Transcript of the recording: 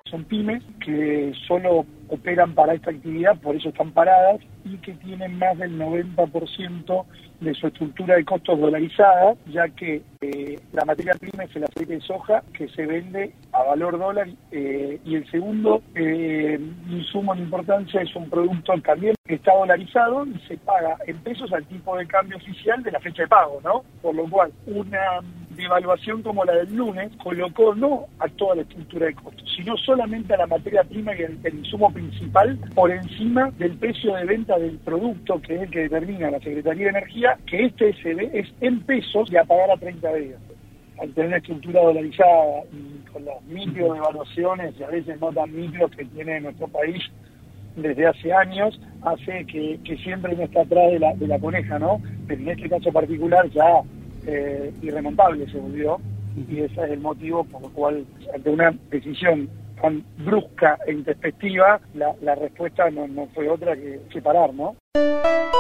son pymes que solo operan para esta actividad, por eso están paradas, y que tienen más del 90% de su estructura de costos dolarizada, ya que la materia prima es el aceite de soja que se vende a valor dólar, y el segundo insumo de importancia es un producto también que está dolarizado y se paga en pesos al tipo de cambio oficial de la fecha de pago, ¿no? Por lo cual, una devaluación como la del lunes colocó no a toda la estructura de costos, sino solamente a la materia prima y el insumo principal por encima del precio de venta del producto, que es el que determina la Secretaría de Energía, que este es en pesos y a pagar a 30 días. Al tener una estructura dolarizada y con las micro devaluaciones y a veces no tan micros que tiene nuestro país desde hace años, hace que siempre uno está atrás de la coneja, ¿no? Pero en este caso particular ya irremontable se volvió, y ese es el motivo por el cual, ante una decisión tan brusca e intempestiva, la respuesta no fue otra que parar, ¿no?